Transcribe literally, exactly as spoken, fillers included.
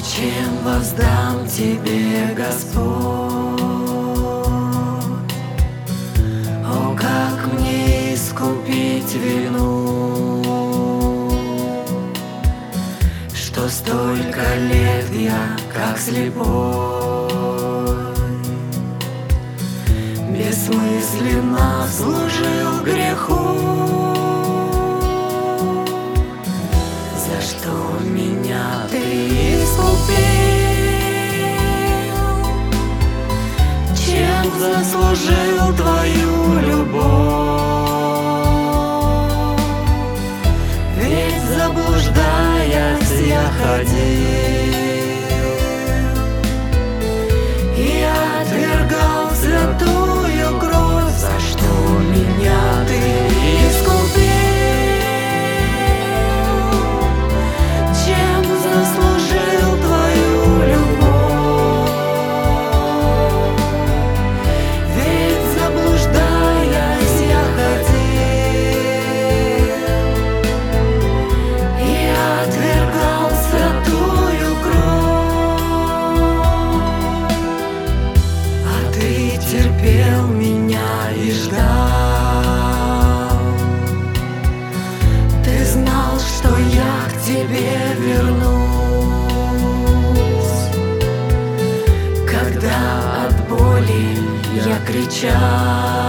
чем воздам тебе, Господь? О, как мне искупить вину, что столько лет я, как слепой, бессмысленно служил греху. За что меня ты искупил? Чем заслужил твою любовь? Ведь заблуждаясь я ходил и отвергал святую кровь. За что меня ты искупил? Чем заслужил твою любовь? Ведь заблуждаясь я ходил и отвергал святую кровь. А ты терпел меня и ждал. Ты знал, что я к тебе вернусь, когда от боли я кричал.